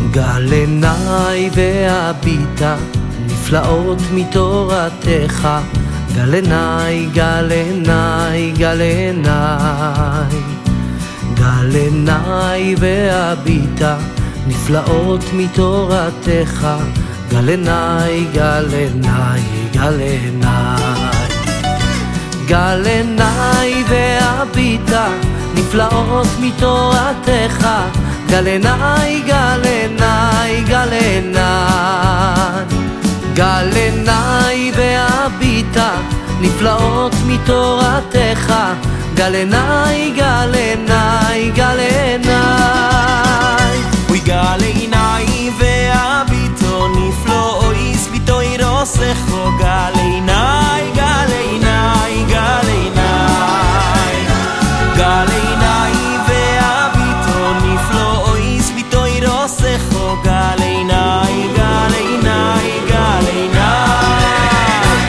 גל עיניי והביטה נפלאות מתורתך, גל עיניי, גל עיניי, גל עיניי, גל עיניי והביטה נפלאות מתורתך, גל עיניי, גל עיניי, גל עיניי, גל עיניי והביטה נפלאות מתורתך, גל עיניי, גל עיניי, גל עיניי, גל עיניי והביטה נפלאות מתורתך, גל עיניי, גל עיניי, גל עיניי. אוי גל עיניי והביטו נפלאות מתורתך, גל עיניי, גל עיניי, גל עיניי, גל עיניי והביטו נפלאות מתורתך, גל עיניי, גל עיניי, גל עיניי.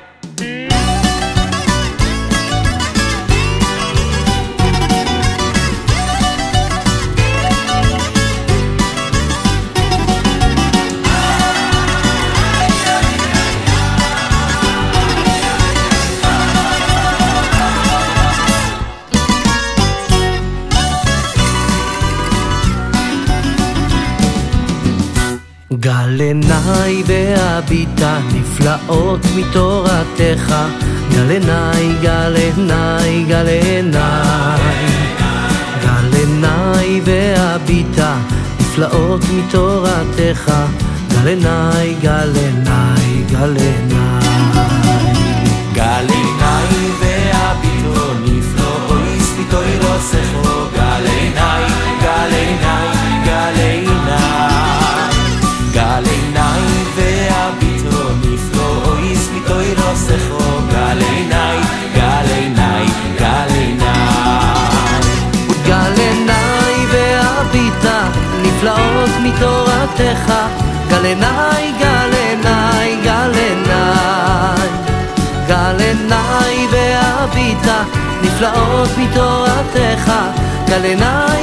גל עיניי והביטה נפלאות מתורתך, גל עיניי, גל עיניי, גל עיניי, גל עיניי והביטה נפלאות מתורתך, גל עיניי, גל עיניי, גל עיניי, גל עיניי והביטו נפלאות מתורתך, גל עיניי, גל עיניי, גל עיניי, גל עיניי והביטו נפלאות מתורתך, גל עיניי, גל עיניי, גל עיניי, גל עיניי והביטה נפלאות מתורתך, גל עיניי, גל עיניי, גל עיניי, גל עיניי והביטה נפלאות מתורתך, גל עיניי,